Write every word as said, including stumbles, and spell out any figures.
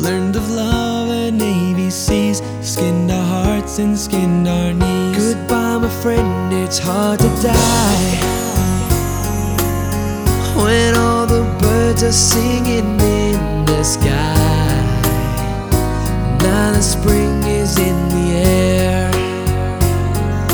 Learned of love and A B Cs, skinned our hearts and skinned our knees. Goodbye, my friend, it's hard to die when all the birds are singing in the sky. Now the spring